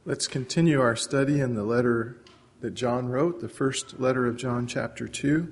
Let's continue our study in the letter that John wrote, the first letter of John, chapter 2.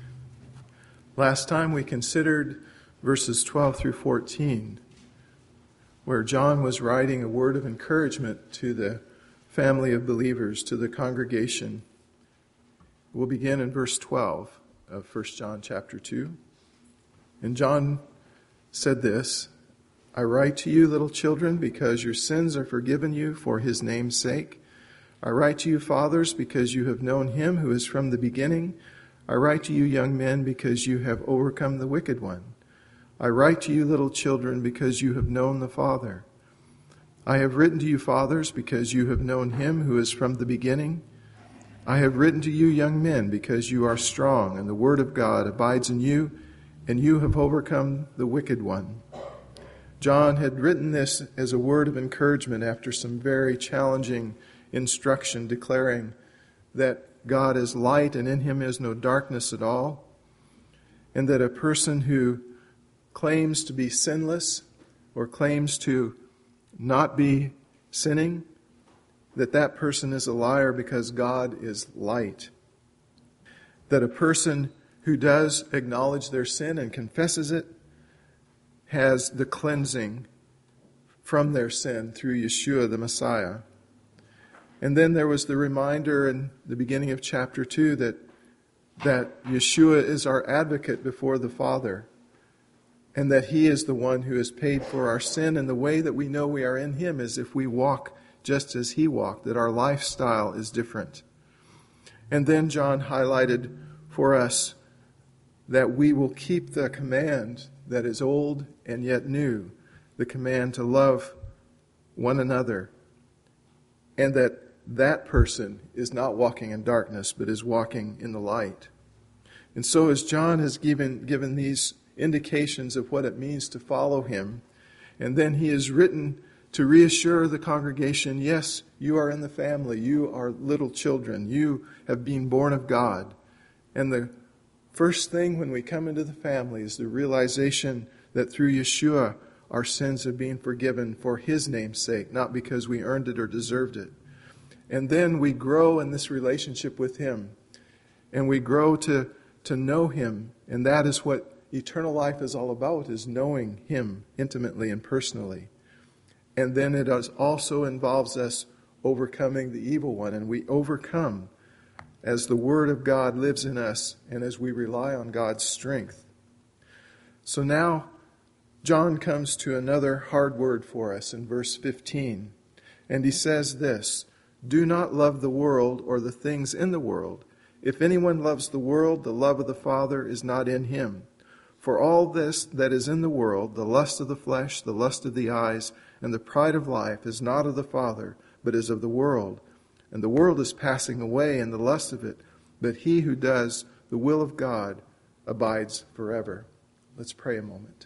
Last time we considered verses 12 through 14, where John was writing a word of encouragement to the family of believers, to the congregation. We'll begin in verse 12 of 1 John chapter 2. And John said this, I write to you, little children, because your sins are forgiven you for his name's sake. I write to you, fathers, because you have known him who is from the beginning. I write to you, young men, because you have overcome the wicked one. I write to you, little children, because you have known the Father. I have written to you, fathers, because you have known him who is from the beginning. I have written to you, young men, because you are strong, and the word of God abides in you, and you have overcome the wicked one. John had written this as a word of encouragement after some very challenging instruction, declaring that God is light and in him is no darkness at all, and that a person who claims to be sinless or claims to not be sinning, that person is a liar because God is light. That a person who does acknowledge their sin and confesses it has the cleansing from their sin through Yeshua the Messiah. And then there was the reminder in the beginning of chapter 2 that Yeshua is our advocate before the Father, and that he is the one who has paid for our sin. And the way that we know we are in him is if we walk just as he walked, that our lifestyle is different. And then John highlighted for us that we will keep the command that is old and yet new, the command to love one another, and that person is not walking in darkness, but is walking in the light. And so as John has given these indications of what it means to follow him, and then he has written to reassure the congregation, yes, you are in the family, you are little children, you have been born of God. And the first thing when we come into the family is the realization that through Yeshua our sins have been forgiven for his name's sake, not because we earned it or deserved it. And then we grow in this relationship with him, and we grow to know him, and that is what eternal life is all about, is knowing him intimately and personally. And then it also involves us overcoming the evil one, and we overcome as the Word of God lives in us and as we rely on God's strength. So now John comes to another hard word for us in verse 15. And he says this, do not love the world or the things in the world. If anyone loves the world, the love of the Father is not in him. For all this that is in the world, the lust of the flesh, the lust of the eyes, and the pride of life is not of the Father, but is of the world. And the world is passing away and the lust of it, but he who does the will of God abides forever. Let's pray a moment.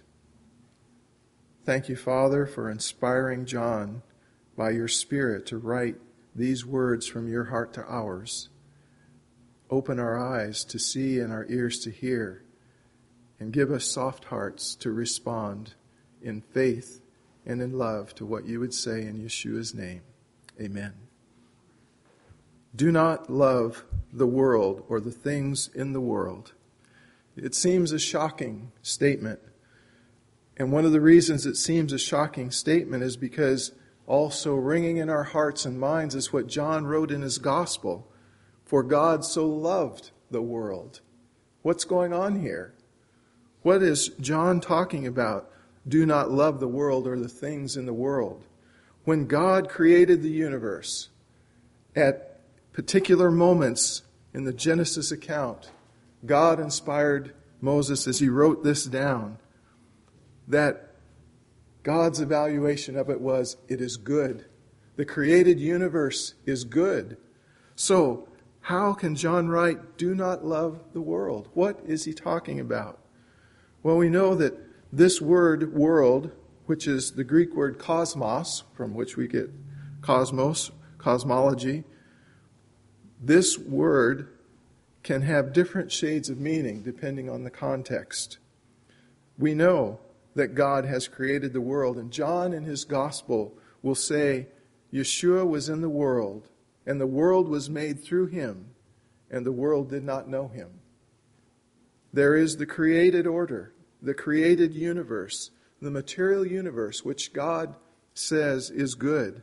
Thank you, Father, for inspiring John by your Spirit to write these words from your heart to ours. Open our eyes to see and our ears to hear, and give us soft hearts to respond in faith and in love to what you would say in Yeshua's name. Amen. Do not love the world or the things in the world. It seems a shocking statement. And one of the reasons it seems a shocking statement is because also ringing in our hearts and minds is what John wrote in his gospel. For God so loved the world. What's going on here? What is John talking about? Do not love the world or the things in the world. When God created the universe, at particular moments in the Genesis account, God inspired Moses as he wrote this down, that God's evaluation of it was, it is good. The created universe is good. So, how can John write, do not love the world? What is he talking about? Well, we know that this word, world, which is the Greek word cosmos, from which we get cosmos, cosmology, this word can have different shades of meaning depending on the context. We know that God has created the world, and John in his gospel will say Yeshua was in the world, and the world was made through him, and the world did not know him. There is the created order, the created universe, the material universe, which God says is good.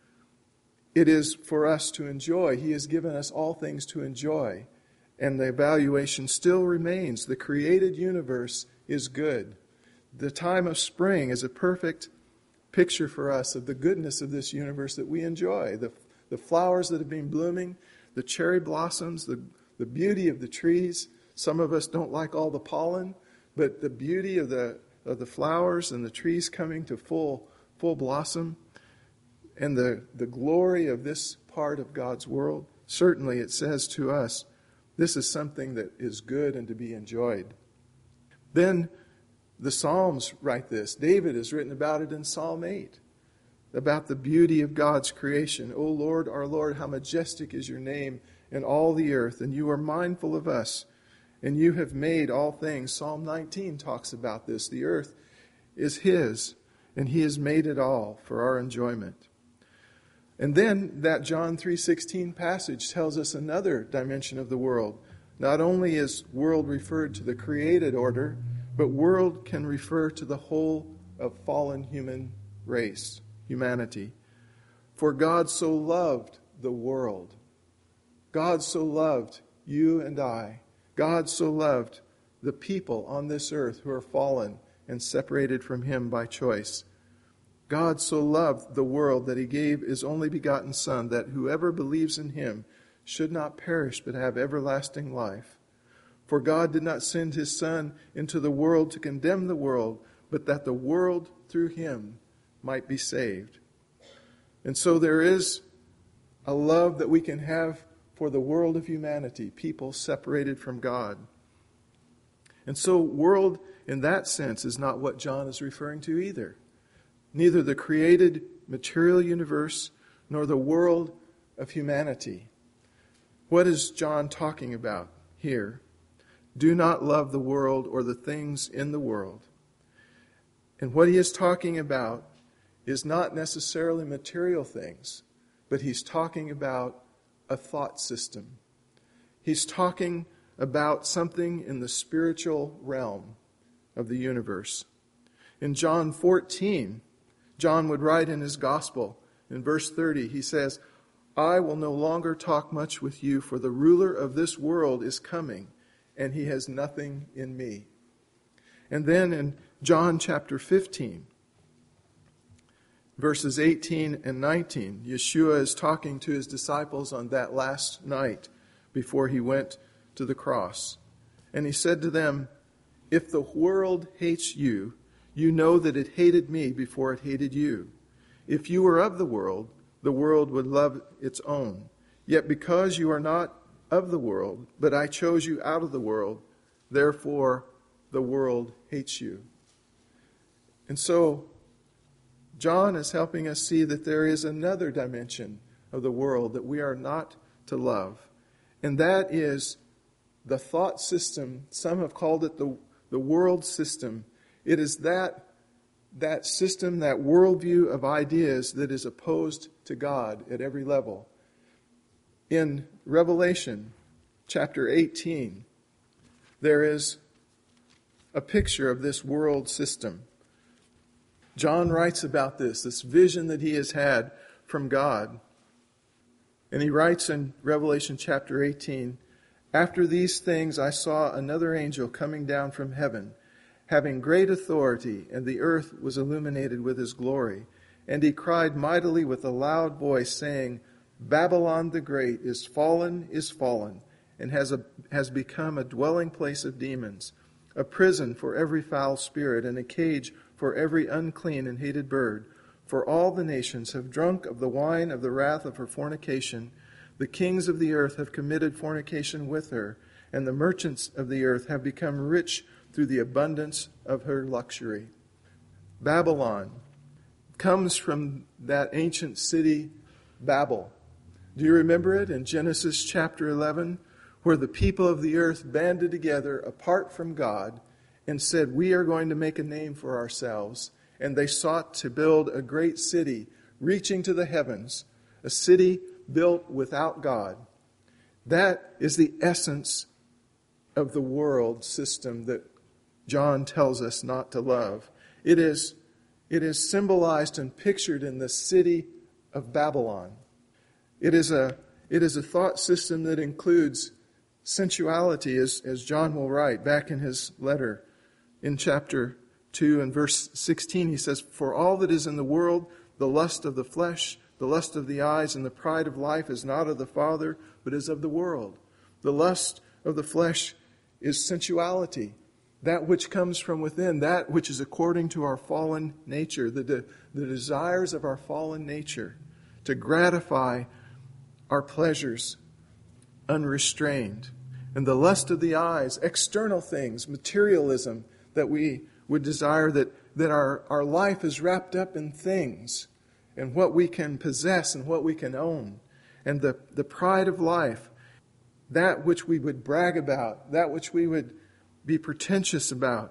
It is for us to enjoy. He has given us all things to enjoy. And the evaluation still remains. The created universe is good. The time of spring is a perfect picture for us of the goodness of this universe that we enjoy. The flowers that have been blooming, the cherry blossoms, the beauty of the trees. Some of us don't like all the pollen, but the beauty of the flowers and the trees coming to full blossom, and the glory of this part of God's world, certainly it says to us, this is something that is good and to be enjoyed. Then the Psalms write this. David has written about it in Psalm 8, about the beauty of God's creation. O Lord, our Lord, how majestic is your name in all the earth, and you are mindful of us, and you have made all things. Psalm 19 talks about this. The earth is his, and he has made it all for our enjoyment. And then that John 3:16 passage tells us another dimension of the world. Not only is world referred to the created order, but world can refer to the whole of fallen human race, humanity. For God so loved the world. God so loved you and I. God so loved the people on this earth who are fallen and separated from him by choice. God so loved the world that he gave his only begotten Son, that whoever believes in him should not perish but have everlasting life. For God did not send his Son into the world to condemn the world, but that the world through him might be saved. And so there is a love that we can have for the world of humanity, people separated from God. And so world in that sense is not what John is referring to either. Neither the created material universe nor the world of humanity. What is John talking about here? Do not love the world or the things in the world. And what he is talking about is not necessarily material things, but he's talking about a thought system. He's talking about something in the spiritual realm of the universe. In John 14, John would write in his gospel, in verse 30, he says, I will no longer talk much with you, for the ruler of this world is coming, and he has nothing in me. And then in John chapter 15, verses 18 and 19, Yeshua is talking to his disciples on that last night before he went to the cross. And he said to them, if the world hates you, you know that it hated me before it hated you. If you were of the world would love its own. Yet because you are not of the world, but I chose you out of the world, therefore the world hates you. And so John is helping us see that there is another dimension of the world that we are not to love. And that is the thought system. Some have called it the world system. It is that system, that worldview of ideas that is opposed to God at every level. In Revelation chapter 18, there is a picture of this world system. John writes about this vision that he has had from God. And he writes in Revelation chapter 18, after these things I saw another angel coming down from heaven, having great authority, and the earth was illuminated with his glory. And he cried mightily with a loud voice, saying, Babylon the Great is fallen, and has become a dwelling place of demons, a prison for every foul spirit, and a cage for every unclean and hated bird. For all the nations have drunk of the wine of the wrath of her fornication. The kings of the earth have committed fornication with her, and the merchants of the earth have become rich through the abundance of her luxury. Babylon comes from that ancient city, Babel. Do you remember it in Genesis chapter 11, where the people of the earth banded together apart from God and said, we are going to make a name for ourselves. And they sought to build a great city reaching to the heavens, a city built without God. That is the essence of the world system that John tells us not to love. It is symbolized and pictured in the city of Babylon. It is a thought system that includes sensuality, as John will write back in his letter in chapter 2 and verse 16. He says, "For all that is in the world, the lust of the flesh, the lust of the eyes, and the pride of life is not of the Father, but is of the world." The lust of the flesh is sensuality, that which comes from within, that which is according to our fallen nature, the desires of our fallen nature, to gratify our pleasures unrestrained. And the lust of the eyes, external things, materialism, that we would desire that our life is wrapped up in things and what we can possess and what we can own. And the pride of life, that which we would brag about, that which we would be pretentious about,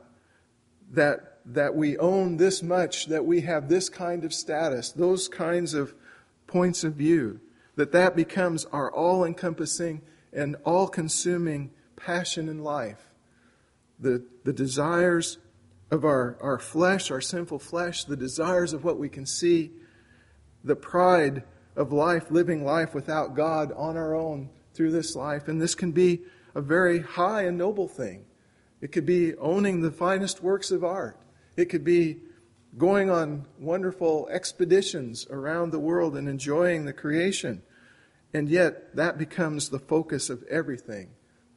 that we own this much, that we have this kind of status, those kinds of points of view, that becomes our all-encompassing and all-consuming passion in life. The desires of our flesh, our sinful flesh, the desires of what we can see, the pride of life, living life without God on our own through this life. And this can be a very high and noble thing. It could be owning the finest works of art. It could be going on wonderful expeditions around the world and enjoying the creation. And yet, that becomes the focus of everything.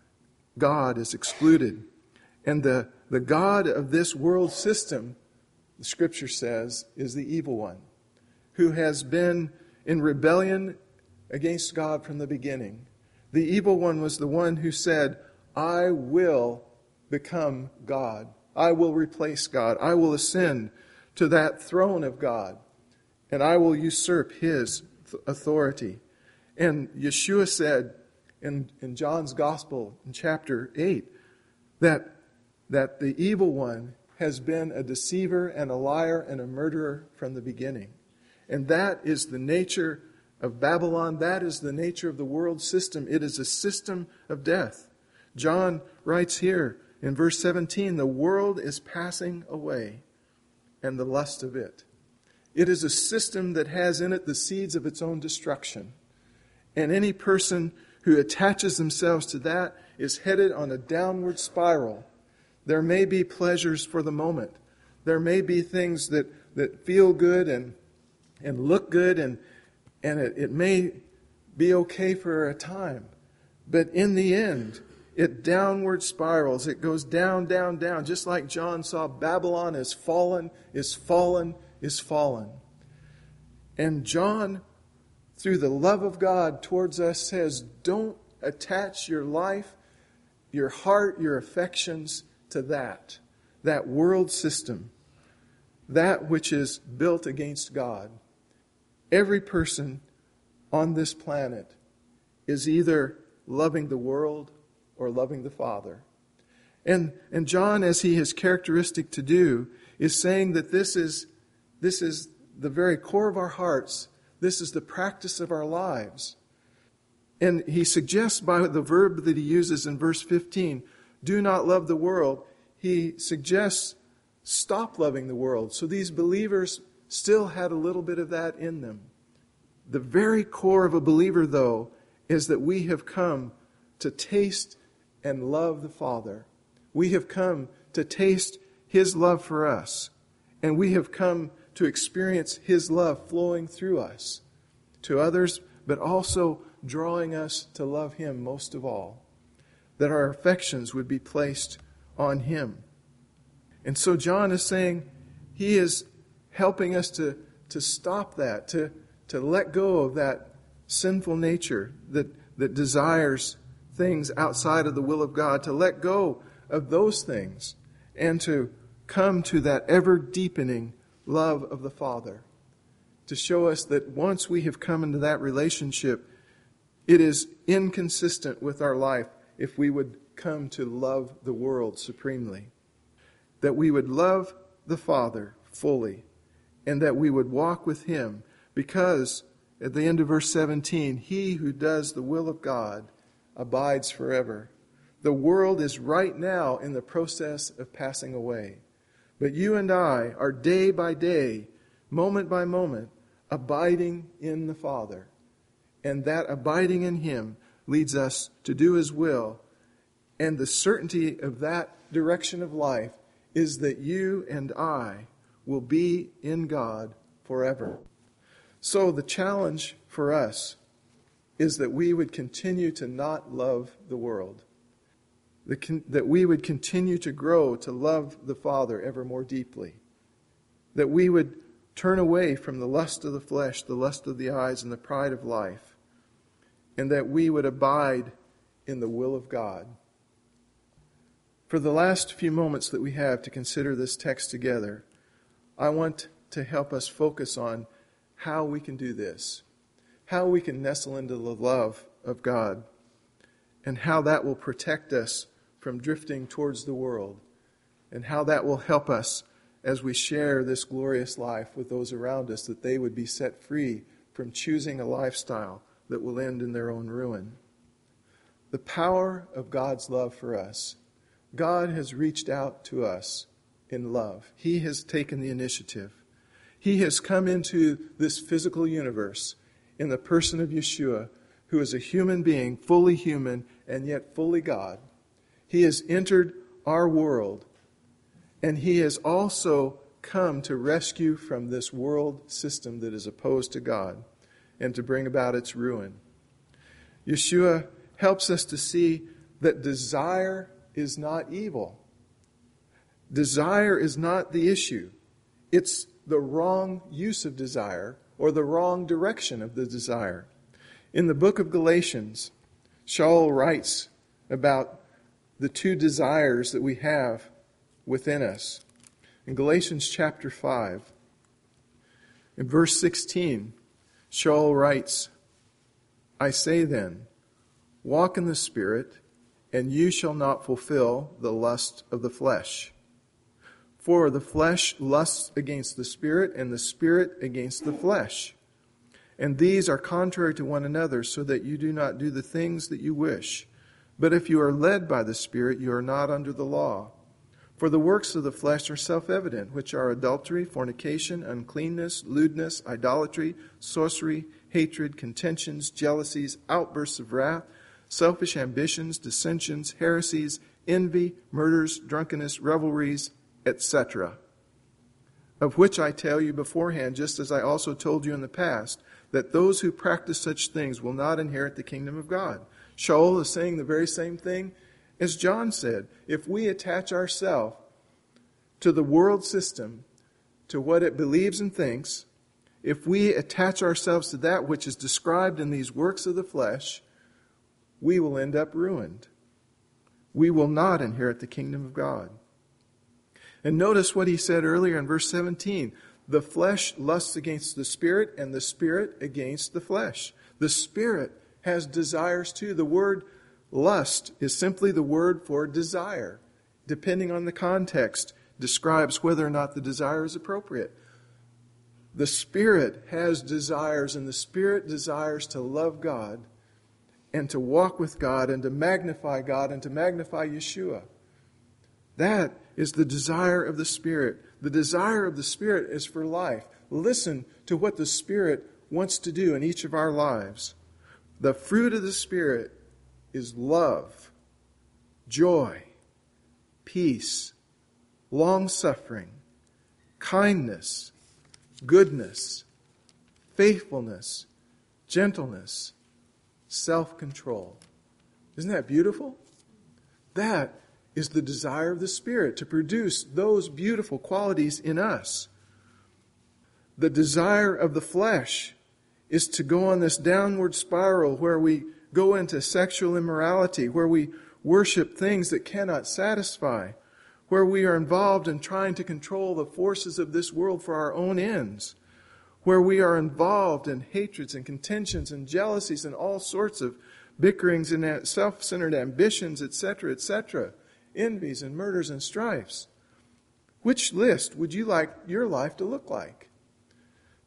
God is excluded. And the God of this world system, the Scripture says, is the evil one, who has been in rebellion against God from the beginning. The evil one was the one who said, "I will become God. I will replace God. I will ascend to that throne of God, and I will usurp His authority." And Yeshua said in John's Gospel in chapter 8 that the evil one has been a deceiver and a liar and a murderer from the beginning. And that is the nature of Babylon. That is the nature of the world system. It is a system of death. John writes here in verse 17, "The world is passing away, and the lust of it." It is a system that has in it the seeds of its own destruction. And any person who attaches themselves to that is headed on a downward spiral. There may be pleasures for the moment. There may be things that feel good and look good, and it may be okay for a time. But in the end, it downward spirals. It goes down, down, down. Just like John saw, Babylon is fallen, is fallen, is fallen. And John, through the love of God towards us, says, don't attach your life, your heart, your affections to that world system, that which is built against God. Every person on this planet is either loving the world or loving the Father. And John, as he is characteristic to do, is saying that this is the very core of our hearts. This is the practice of our lives. And he suggests by the verb that he uses in verse 15, do not love the world, he suggests stop loving the world. So these believers still had a little bit of that in them. The very core of a believer, though, is that we have come to taste and love the Father. We have come to taste His love for us. And we have come to experience His love flowing through us to others, but also drawing us to love Him most of all. That our affections would be placed on Him. And so John is saying he is helping us to stop that, to let go of that sinful nature that desires things outside of the will of God, to let go of those things and to come to that ever deepening love of the Father. To show us that once we have come into that relationship, it is inconsistent with our life if we would come to love the world supremely. That we would love the Father fully, and that we would walk with Him, Because at the end of verse 17, he who does the will of God abides forever. The world is right now in the process of passing away. But you and I are day by day, moment by moment, abiding in the Father. And that abiding in Him leads us to do His will. And the certainty of that direction of life is that you and I will be in God forever. So the challenge for us is that we would continue to not love the world. That we would continue to grow to love the Father ever more deeply. That we would turn away from the lust of the flesh, the lust of the eyes, and the pride of life. And that we would abide in the will of God. For the last few moments that we have to consider this text together, I want to help us focus on how we can do this. How we can nestle into the love of God. And how that will protect us from drifting towards the world. And how that will help us as we share this glorious life with those around us, that they would be set free from choosing a lifestyle that will end in their own ruin. The power of God's love for us. God has reached out to us in love. He has taken the initiative. He has come into this physical universe in the person of Yeshua, who is a human being, fully human and yet fully God. He has entered our world, and He has also come to rescue from this world system that is opposed to God and to bring about its ruin. Yeshua helps us to see that desire is not evil. Desire is not the issue. It's the wrong use of desire or the wrong direction of the desire. In the book of Galatians, Shaul writes about the two desires that we have within us. In Galatians chapter 5, in verse 16, Shaul writes, I say then, walk in the Spirit, and you shall not fulfill the lust of the flesh. For the flesh lusts against the Spirit, and the Spirit against the flesh. And these are contrary to one another, so that you do not do the things that you wish. But if you are led by the Spirit, you are not under the law. For the works of the flesh are self-evident, which are adultery, fornication, uncleanness, lewdness, idolatry, sorcery, hatred, contentions, jealousies, outbursts of wrath, selfish ambitions, dissensions, heresies, envy, murders, drunkenness, revelries, etc. Of which I tell you beforehand, just as I also told you in the past, that those who practice such things will not inherit the kingdom of God. Shaul is saying the very same thing as John said. If we attach ourselves to the world system, to what it believes and thinks, if we attach ourselves to that which is described in these works of the flesh, we will end up ruined. We will not inherit the kingdom of God. And notice what he said earlier in verse 17. The flesh lusts against the Spirit, and the Spirit against the flesh. The Spirit has desires too. The word lust is simply the word for desire. Depending on the context, describes whether or not the desire is appropriate. The Spirit has desires, and the Spirit desires to love God and to walk with God and to magnify God and to magnify Yeshua. That is the desire of the Spirit. The desire of the Spirit is for life. Listen to what the Spirit wants to do in each of our lives. The fruit of the Spirit is love, joy, peace, long-suffering, kindness, goodness, faithfulness, gentleness, self-control. Isn't that beautiful? That is the desire of the Spirit, to produce those beautiful qualities in us. The desire of the flesh is to go on this downward spiral where we go into sexual immorality, where we worship things that cannot satisfy, where we are involved in trying to control the forces of this world for our own ends, where we are involved in hatreds and contentions and jealousies and all sorts of bickerings and self-centered ambitions, etc., etc., envies and murders and strifes. Which list would you like your life to look like?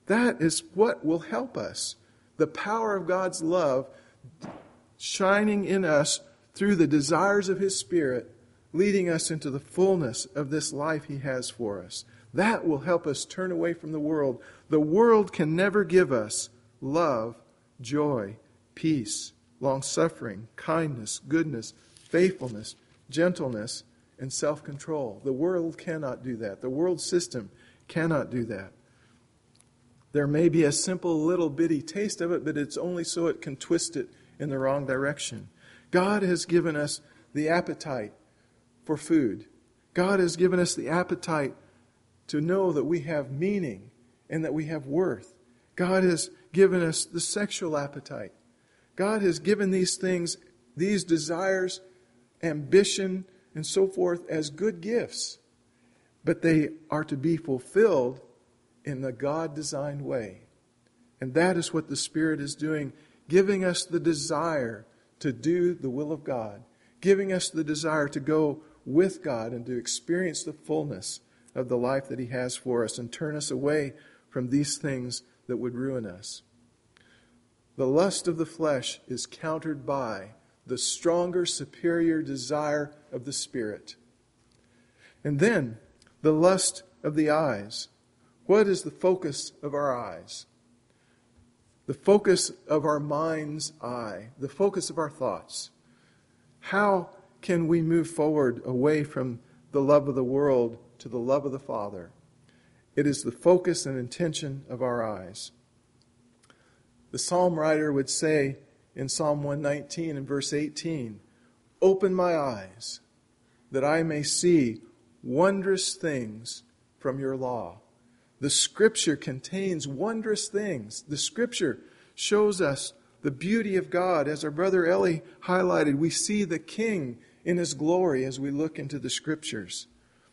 That is what will help us. The power of God's love shining in us through the desires of His Spirit, leading us into the fullness of this life He has for us. That will help us turn away from the world. The world can never give us love, joy, peace, long-suffering, kindness, goodness, faithfulness, gentleness, and self-control. The world cannot do that. The world system cannot do that. There may be a simple little bitty taste of it, but it's only so it can twist it in the wrong direction. God has given us the appetite for food. God has given us the appetite to know that we have meaning and that we have worth. God has given us the sexual appetite. God has given these things, these desires, ambition, and so forth as good gifts. But they are to be fulfilled in the God-designed way. And that is what the Spirit is doing, giving us the desire to do the will of God, giving us the desire to go with God and to experience the fullness of the life that He has for us and turn us away from these things that would ruin us. The lust of the flesh is countered by the stronger, superior desire of the Spirit. And then, the lust of the eyes. What is the focus of our eyes? The focus of our mind's eye, the focus of our thoughts. How can we move forward away from the love of the world to the love of the Father? It is the focus and intention of our eyes. The psalm writer would say in Psalm 119 and verse 18, "Open my eyes, that I may see wondrous things from your law." The Scripture contains wondrous things. The Scripture shows us the beauty of God. As our brother Eli highlighted, we see the King in His glory as we look into the Scriptures.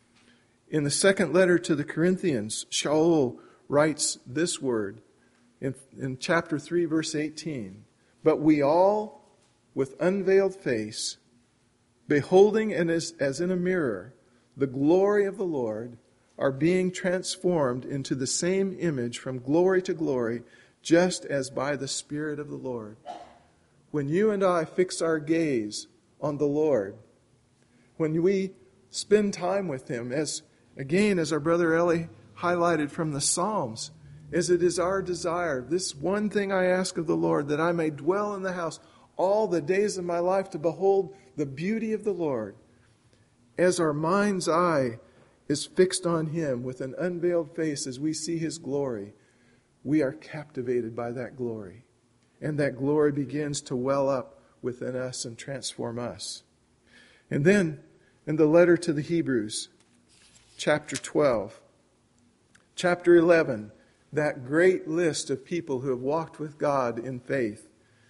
In the second letter to the Corinthians, Shaul writes this word in chapter 3, verse 18. "But we all, with unveiled face, beholding as in a mirror the glory of the Lord, are being transformed into the same image from glory to glory, just as by the Spirit of the Lord." When you and I fix our gaze on the Lord, when we spend time with Him, as our brother Eli highlighted from the Psalms, as it is our desire, this one thing I ask of the Lord, that I may dwell in the house all the days of my life to behold the beauty of the Lord. As our mind's eye is fixed on Him with an unveiled face as we see His glory, we are captivated by that glory. And that glory begins to well up within us and transform us. And then, in the letter to the Hebrews, chapter 12, chapter 11, that great list of people who have walked with God in faith.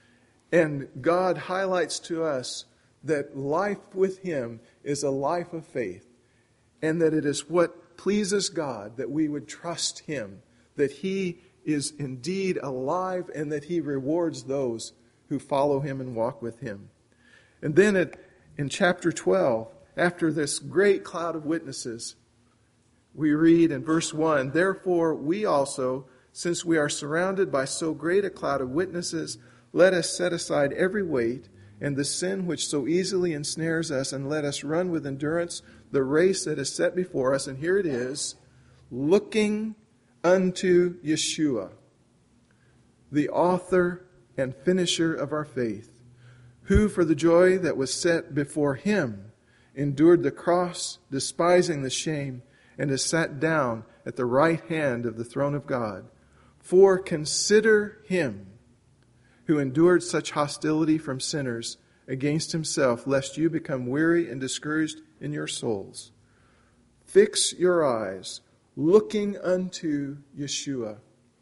And God highlights to us that life with Him is a life of faith. And that it is what pleases God, that we would trust Him, that He is indeed alive and that He rewards those who follow Him and walk with Him. And then in chapter 12, after this great cloud of witnesses, we read in verse 1, "Therefore we also, since we are surrounded by so great a cloud of witnesses, let us set aside every weight and the sin which so easily ensnares us, and let us run with endurance the race that is set before us." And here it is, "looking unto Yeshua, the author and finisher of our faith, who for the joy that was set before Him endured the cross, despising the shame, and is sat down at the right hand of the throne of God. For consider Him who endured such hostility from sinners against Himself, lest you become weary and discouraged in your souls. Fix your eyes, looking unto Yeshua,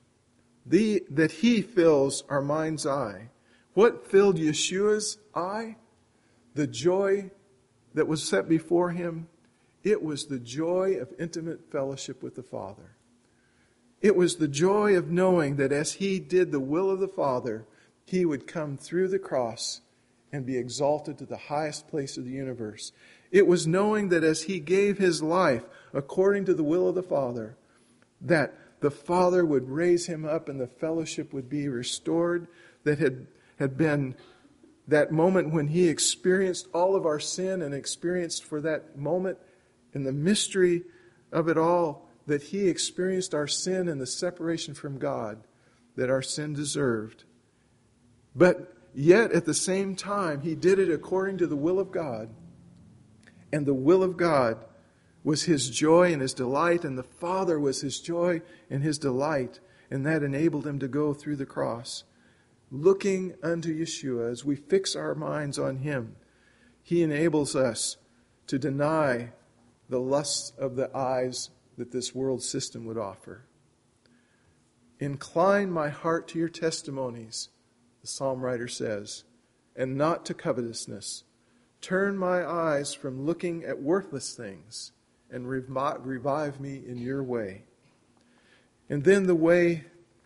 that He fills our mind's eye." What filled Yeshua's eye? The joy that was set before Him. It was the joy of intimate fellowship with the Father. It was the joy of knowing that as He did the will of the Father, He would come through the cross and be exalted to the highest place of the universe. It was knowing that as He gave His life according to the will of the Father, that the Father would raise him up and the fellowship would be restored that had been that moment when he experienced all of our sin and experienced for that moment in the mystery of it all that he experienced our sin and the separation from God that our sin deserved. But yet at the same time, he did it according to the will of God. And the will of God was his joy and his delight, and the Father was his joy and his delight, and that enabled him to go through the cross. Looking unto Yeshua, as we fix our minds on him, he enables us to deny the lusts of the eyes that this world system would offer. Incline my heart to your testimonies, the psalm writer says, and not to covetousness. Turn my eyes from looking at worthless things and revive me in your way. And then the way,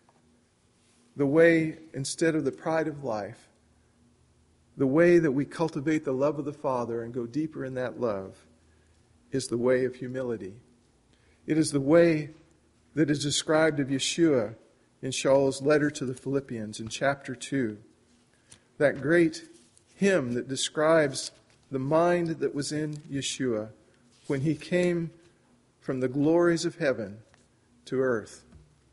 instead of the pride of life, the way that we cultivate the love of the Father and go deeper in that love is the way of humility. It is the way that is described of Yeshua in Shaul's letter to the Philippians in chapter 2. That great hymn that describes the mind that was in Yeshua when he came from the glories of heaven to earth.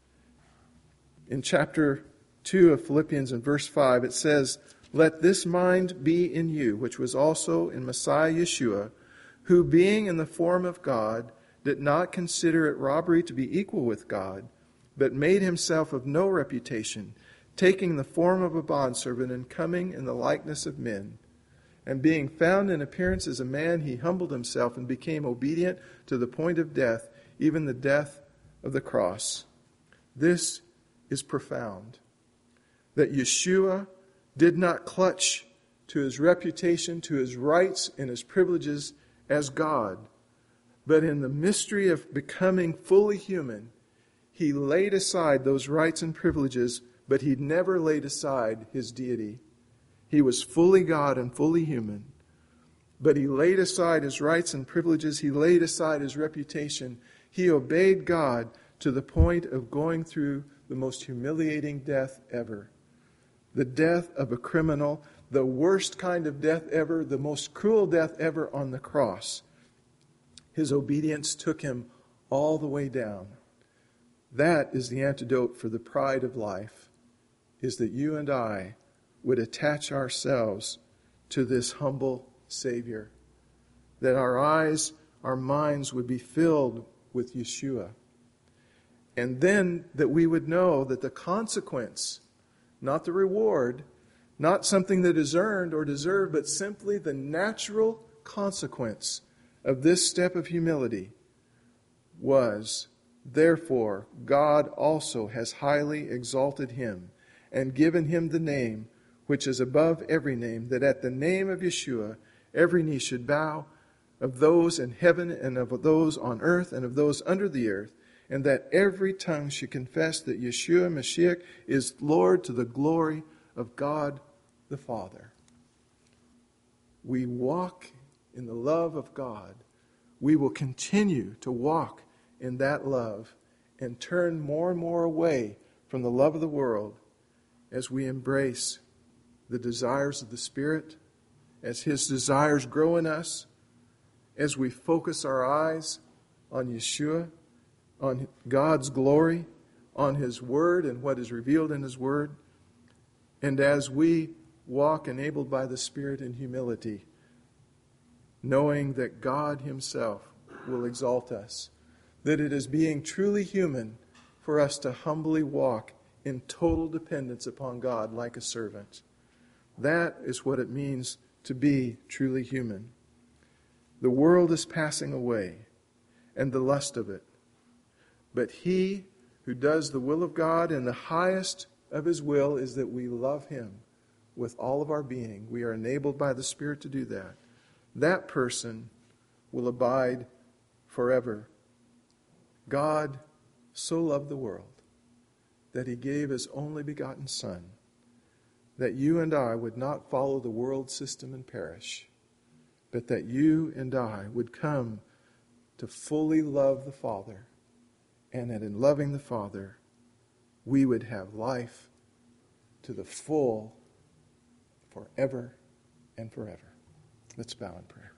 In chapter 2 of Philippians in verse 5, it says, "Let this mind be in you, which was also in Messiah Yeshua, who being in the form of God, did not consider it robbery to be equal with God, but made himself of no reputation, taking the form of a bondservant and coming in the likeness of men. And being found in appearance as a man, he humbled himself and became obedient to the point of death, even the death of the cross." This is profound. That Yeshua did not clutch to his reputation, to his rights and his privileges as God, but in the mystery of becoming fully human, he laid aside those rights and privileges, but he never laid aside his deity. He was fully God and fully human, but he laid aside his rights and privileges. He laid aside his reputation. He obeyed God to the point of going through the most humiliating death ever. The death of a criminal, the worst kind of death ever, the most cruel death ever on the cross. His obedience took him all the way down. That is the antidote for the pride of life, is that you and I would attach ourselves to this humble Savior. That our eyes, our minds would be filled with Yeshua. And then that we would know that the consequence, not the reward, not something that is earned or deserved, but simply the natural consequence of this step of humility was, therefore, God also has highly exalted him and given him the name which is above every name, that at the name of Yeshua every knee should bow, of those in heaven and of those on earth and of those under the earth, and that every tongue should confess that Yeshua Mashiach is Lord, to the glory of God the Father. We walk in the love of God. We will continue to walk in that love and turn more and more away from the love of the world as we embrace the desires of the Spirit, as his desires grow in us, as we focus our eyes on Yeshua, on God's glory, on his word and what is revealed in his word, and as we walk enabled by the Spirit in humility, knowing that God himself will exalt us, that it is being truly human for us to humbly walk in total dependence upon God like a servant. That is what it means to be truly human. The world is passing away, and the lust of it. But he who does the will of God, and the highest of his will is that we love him with all of our being. We are enabled by the Spirit to do that. That person will abide forever. God so loved the world that he gave his only begotten Son, that you and I would not follow the world system and perish, but that you and I would come to fully love the Father and that in loving the Father, we would have life to the full forever and forever. Let's bow in prayer.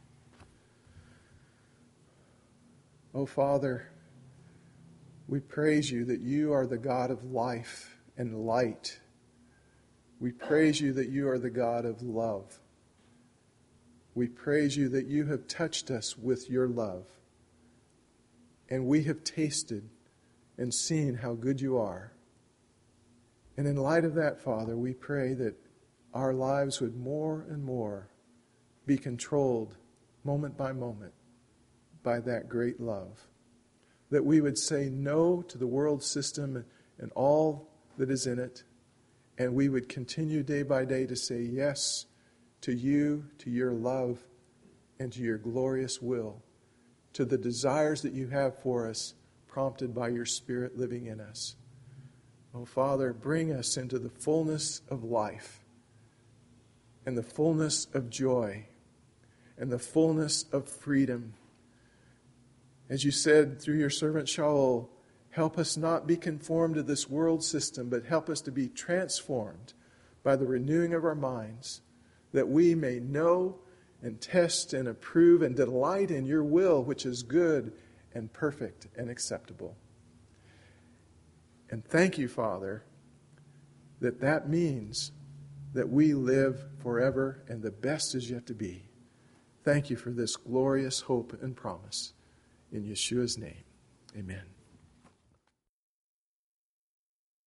Oh, Father, we praise you that you are the God of life and light. We praise you that you are the God of love. We praise you that you have touched us with your love. And we have tasted and seen how good you are. And in light of that, Father, we pray that our lives would more and more be controlled moment by moment by that great love. That we would say no to the world system and all that is in it, and we would continue day by day to say yes to you, to your love, and to your glorious will, to the desires that you have for us, prompted by your Spirit living in us. Oh, Father, bring us into the fullness of life and the fullness of joy and the fullness of freedom. As you said through your servant Shaul, help us not be conformed to this world system, but help us to be transformed by the renewing of our minds, that we may know and test and approve and delight in your will, which is good and perfect and acceptable. And thank you, Father, that means that we live forever and the best is yet to be. Thank you for this glorious hope and promise. In Yeshua's name, amen.